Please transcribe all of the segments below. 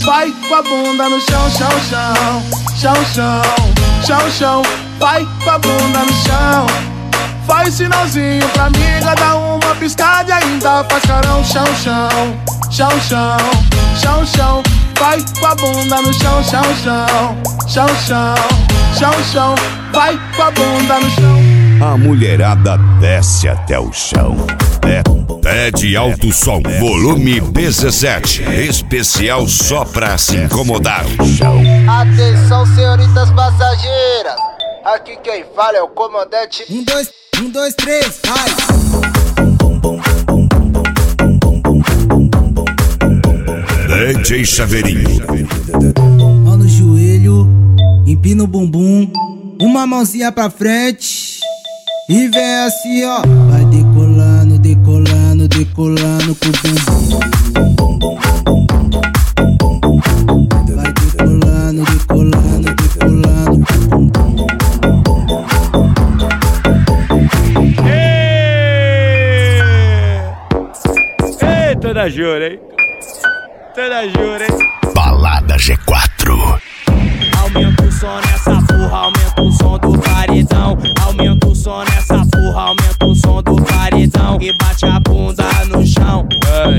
vai com a bunda no chão, chão, chão, chão, chão, chão, chão, vai com a bunda no chão. Faz sinalzinho pra amiga, dá uma piscada e ainda faz carão, chão, chão, chão, chão, chão, chão, vai com a bunda no chão, chão, chão, chão, chão, chão, chão, vai com a bunda no chão. A mulherada desce até o chão. Ted Alto Som, volume 17, especial só pra se incomodar. Atenção, senhoritas passageiras, aqui quem fala é o comandante. 1, 2, 3, vai! DJ Chaveirinho. Mão no joelho, empina o bumbum, uma mãozinha pra frente e vem assim, ó. Vai decolando, decolando, decolando com o bumbum. Vai decolando, decolando, decolando com o bumbum. Toda jura, hein? Toda jura, hein? Balada G4. Aumenta o som nessa porra, aumenta o som do paredão. Aumenta o som nessa porra, aumenta o som do paredão. E bate a bunda no chão,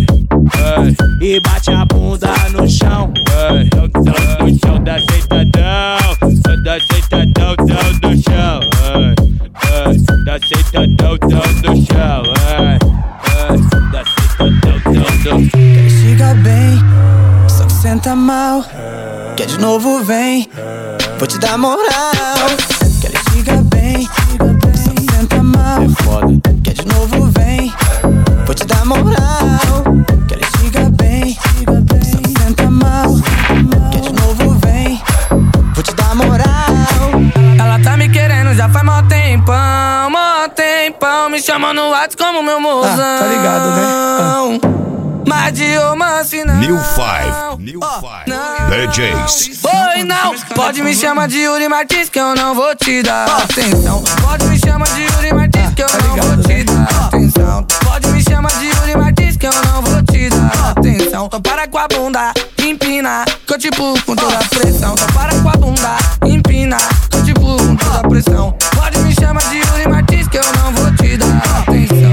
e bate a bunda no chão, no chão da aceitadão, da aceitadão do chão, da aceitadão do chão, da aceitadão. Quer chegar bem, só que senta mal. Quer de novo, vem, vou te dar moral. Quer chegar bem, só que senta mal. É foda. Quer de novo, vem, vou te dar moral. Quer chegar bem, só que senta mal. Quer de novo, vem, vou te dar moral. Ela tá me querendo já faz mó tempão, mó tempão. Me chama no WhatsApp como meu mozão. Tá ligado, né? Mas de romance não. New Five DJs. Oi, não, pode me chamar de Yuri Martins que eu não vou te dar atenção. Pode me chamar de Yuri Martins que eu não vou te dar atenção. Pode me chamar de Yuri Martins que eu não vou te dar atenção. Então para com a bunda, empina, que eu te pulo com toda a pressão. Então para com a bunda, empina, que eu te pulo com toda a pressão. Pode me chamar de Yuri Martins que eu não vou te dar atenção.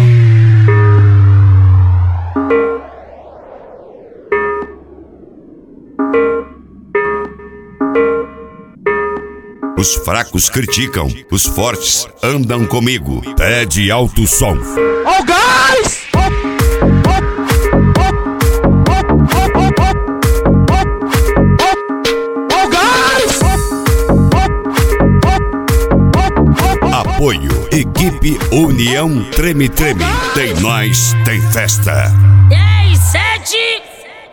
Os fracos criticam, os fortes andam comigo. Ted Alto Som. Oh, guys! Oh, guys! Apoio, equipe União Treme Treme. Tem nós, tem festa.